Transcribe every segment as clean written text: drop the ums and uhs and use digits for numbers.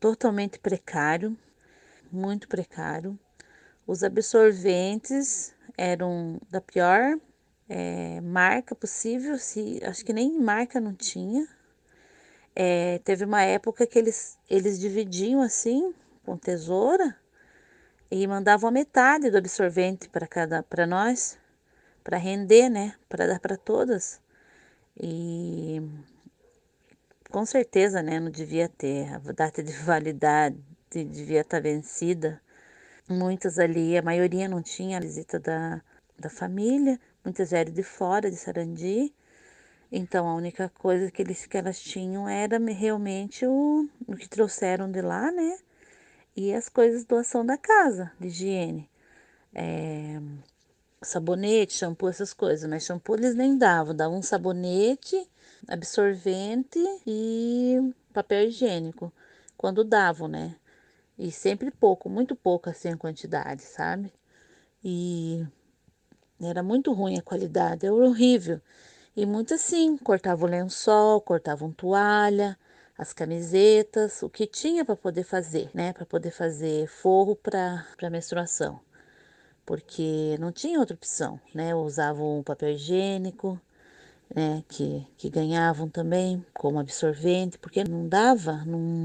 totalmente precário, muito precário. Os absorventes eram da pior marca possível, se, acho que nem marca não tinha. Teve uma época que eles dividiam assim, com tesoura, e mandavam a metade do absorvente para nós, para render, né? Para dar para todas. E com certeza, né? Não devia ter. A data de validade devia estar vencida. Muitas ali, a maioria não tinha a visita da família, muitas eram de fora, de Sarandi. Então, a única coisa que elas tinham era realmente o que trouxeram de lá, né? E as coisas doação da casa, de higiene. Sabonete, shampoo, essas coisas. Mas shampoo eles nem davam. Davam um sabonete, absorvente e papel higiênico. Quando davam, né? E sempre pouco, muito pouco assim a quantidade, sabe? E era muito ruim a qualidade, era horrível. E muito assim, cortavam lençol, cortavam toalha, as camisetas, o que tinha para poder fazer, né? Para poder fazer forro para menstruação, porque não tinha outra opção, né? Usavam papel higiênico, né? Que ganhavam também como absorvente, porque não dava,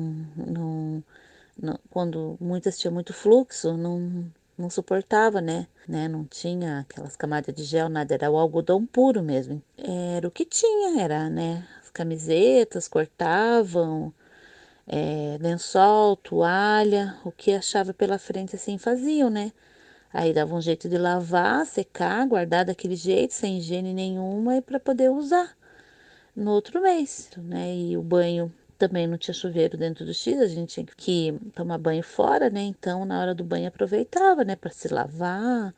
quando muitas tinham muito fluxo, não suportava, né? Não tinha aquelas camadas de gel, nada, era o algodão puro mesmo. Era o que tinha, era, né? As camisetas cortavam, lençol, toalha, o que achava pela frente assim faziam, né? Aí dava um jeito de lavar, secar, guardar daquele jeito, sem higiene nenhuma, e para poder usar no outro mês, né? E o banho também não tinha chuveiro dentro do X, a gente tinha que tomar banho fora, né? Então, na hora do banho aproveitava, né, para se lavar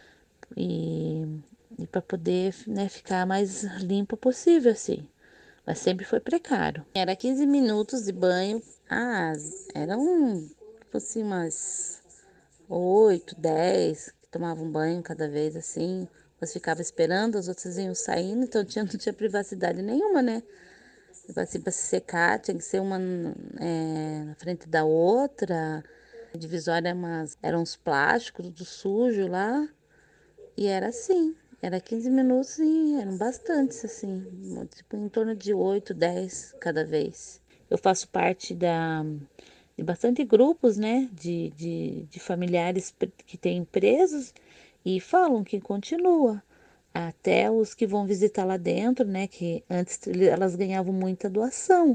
e, e para poder, né, ficar mais limpo possível, assim. Mas sempre foi precário. Era 15 minutos de banho. Ah, eram, tipo assim, umas 8, 10 que tomavam banho cada vez, assim. Umas ficava esperando, as outras iam saindo, então não tinha privacidade nenhuma, né? Tipo assim, para se secar, tinha que ser uma na frente da outra. A divisória eram uns plásticos, tudo sujo lá. E era assim. Era 15 minutos e eram bastantes, assim. Tipo, em torno de 8, 10 cada vez. Eu faço parte de bastante grupos, né? De familiares que têm presos e falam que continua. Até os que vão visitar lá dentro, né? Que antes elas ganhavam muita doação.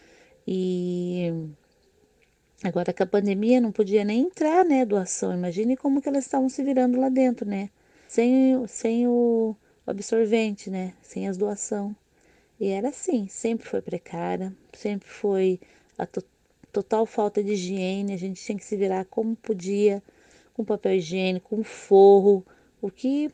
E agora com a pandemia não podia nem entrar, né? Doação. Imagine como que elas estavam se virando lá dentro, né? Sem o absorvente, né? Sem as doação. E era assim, sempre foi precária, sempre foi a total falta de higiene. A gente tinha que se virar como podia, com papel higiênico, com forro, o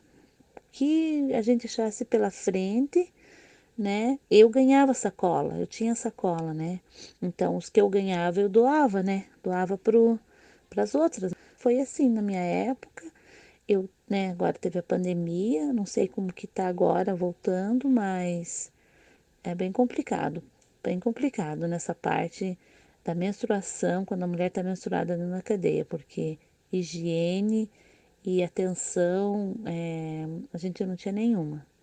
que a gente achasse pela frente, né? Eu ganhava sacola, eu tinha sacola, né? Então, os que eu ganhava, eu doava, né? Doava para as outras. Foi assim na minha época. Eu, né, agora teve a pandemia, não sei como que tá agora voltando, mas é bem complicado nessa parte da menstruação, quando a mulher está menstruada dentro da cadeia, porque higiene e atenção, a gente não tinha nenhuma.